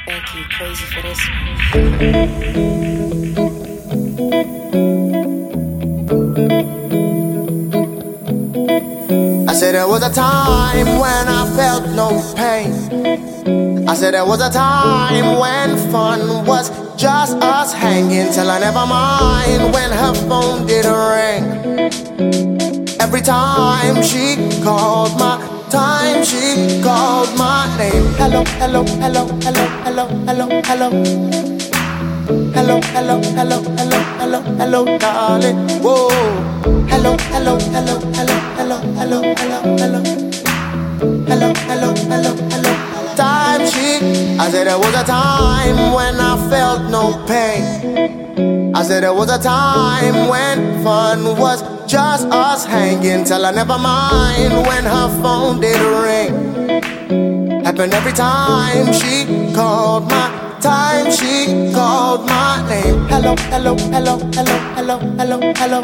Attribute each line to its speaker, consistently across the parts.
Speaker 1: Becky, crazy for this.
Speaker 2: I said there was a time when I felt no pain. I said there was a time when fun was just us hanging, till I never mind when her phone did ring. Every time she called my she called my name. Hello, hello, hello, hello, hello, hello, hello. Hello, hello, hello, hello, hello, hello, darling. Whoa. Hello, hello, hello, hello, hello, hello, hello, hello. Hello, hello, hello, hello. Time she, I said there was a time when I felt no pain. I said there was a time when fun was just us hanging, till I never mind when her phone did ring. Happened every time she called my she called my name. Hello, hello, hello, hello, hello, hello, hello.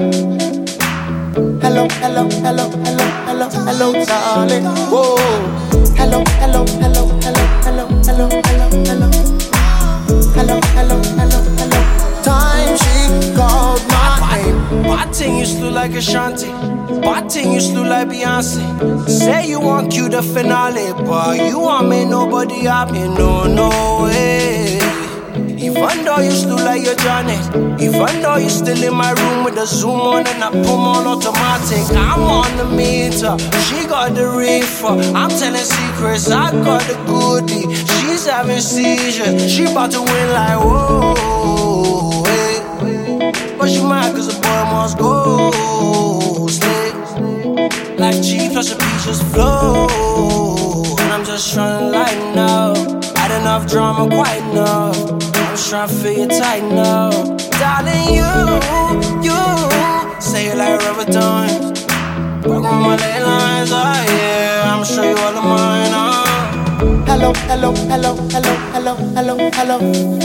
Speaker 2: Hello, hello, hello, hello, hello, hello, darling. Whoa. Hello, hello, hello, hello, hello, hello, hello, hello. Hello, hello, hello, hello. Time she called my name.
Speaker 3: Bad thing you slew like Ashanti. Bad thing you slew like Beyonce. Say you want cue the finale, but you want me nobody happy. No, no way. Even though you slew like your Johnny, even though you still in my room with the zoom on and I put on automatic. I'm on the meter, she got the reefer. I'm telling secrets, I got the goodie. She's having seizures, she about to win like whoa, hey. But she mad cause the boy must go slay. Like G plus the beach just flow. And I'm just trying to lighten up. Had enough drama, quite enough. I'm just trying to feel you tight now. Darling, you say it like rubber times. Walk on my lane lines, oh yeah. I'm sure you all of mine, oh.
Speaker 2: Hello, hello, hello, hello, hello, hello, hello.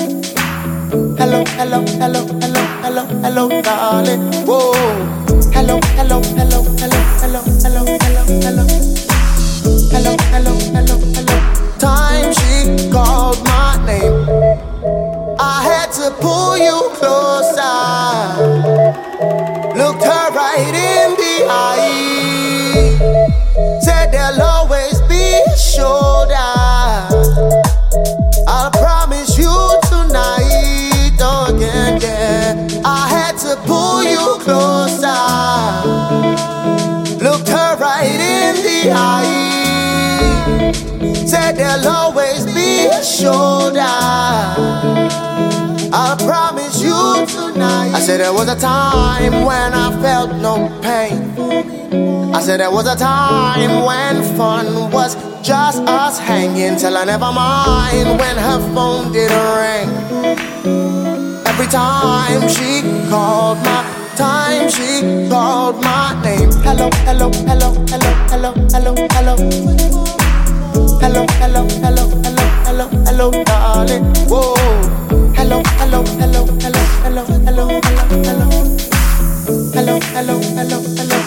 Speaker 2: Hello, hello, hello, hello, hello, hello, darling. Whoa. Hello, hello, hello, hello, hello, hello, hello, hello. Hello, hello, hello, hello. Time she called my name. I had to pull you closer. Looked her right in the eye. Said there'll always be a shoulder. I'll promise you tonight, oh yeah, yeah. I had to pull you closer. Looked her right in the eye. Said there'll always be a shoulder. I promise you tonight. I said there was a time when I felt no pain. I said there was a time when fun was just us hanging, till I never mind when her phone did ring. Every time she called my she called my name. Hello, hello, hello, hello, hello, hello, hello. Hello, hello, hello, hello, hello, hello, darling. Whoa. Hello, hello, hello, hello, hello, hello, hello, hello. Hello, hello, hello, hello.